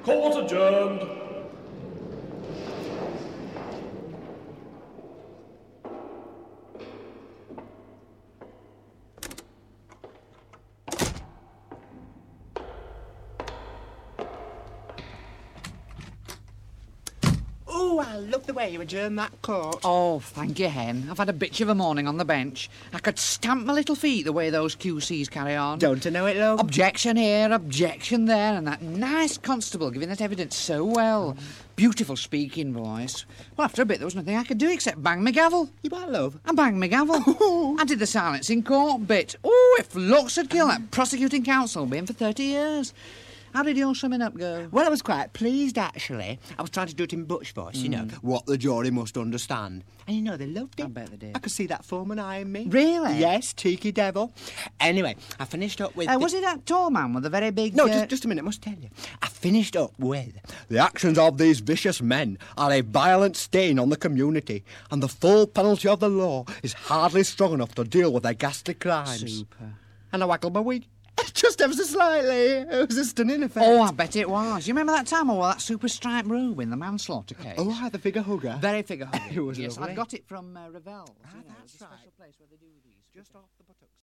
Court adjourned. Oh, I love the way you adjourn that court. Oh, thank you, Hen. I've had a bitch of a morning on the bench. I could stamp my little feet the way those QCs carry on. Don't I know it, love? Objection here, objection there, and that nice constable giving that evidence so well. Beautiful speaking voice. Well, after a bit, there was nothing I could do except bang my gavel. You what, love? I banged my gavel. I did the silence in court bit. Oh, if looks had killed that prosecuting counsel, been for 30 years. How did your summing up go? Well, I was quite pleased, actually. I was trying to do it in Butch voice, you know, what the jury must understand. And, you know, they loved it. I bet they did. I could see that foreman eyeing me. Really? Yes, cheeky devil. Anyway, I finished up with... Was he that tall man with the very big... No, just a minute, I must tell you. I finished up with... The actions of these vicious men are a violent stain on the community, and the full penalty of the law is hardly strong enough to deal with their ghastly crimes. Super. And I waggled my wig. Just ever so slightly. It was a stunning effect. Oh, I bet it was. You remember that time I wore that super striped robe in the manslaughter case? Oh, I had the figure hugger. Very figure hugger. It was yes, lovely. I got it from Ravel's. Ah, You know, that's it's a right. special place where they do these. Just off the buttocks.